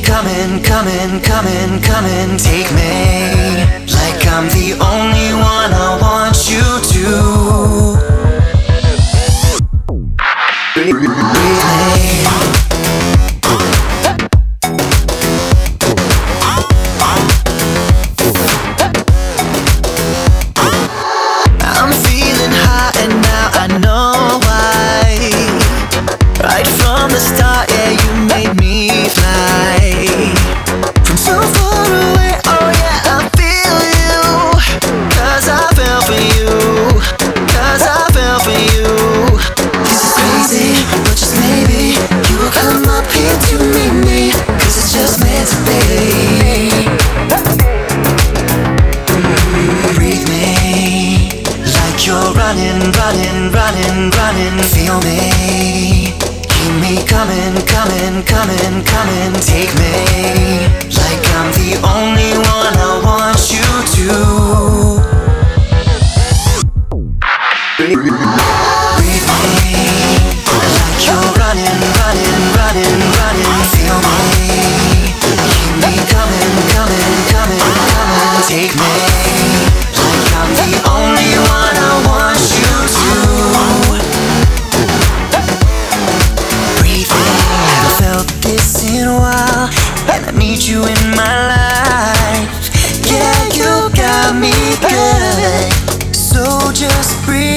come and take me. Like I'm the only one I want you to breathe me. I'm feeling high and now I know why. Right from the start, yeah, you made me fly. From so far away, oh yeah, I feel you. 'Cause I fell for you. 'Cause I fell for you. This is crazy, but just maybe you will come up here to meet me. 'Cause it's just meant to be. Breathe me. Like you're running, feel me. Keep me coming, take me. Like I'm the only one I want you to breathe me. Like you're running, feel me. Keep me coming, take me. Like I'm the only one I want you to breathe me. Haven't felt this in a while, and I need you in my life. Yeah, you got me good, so just breathe.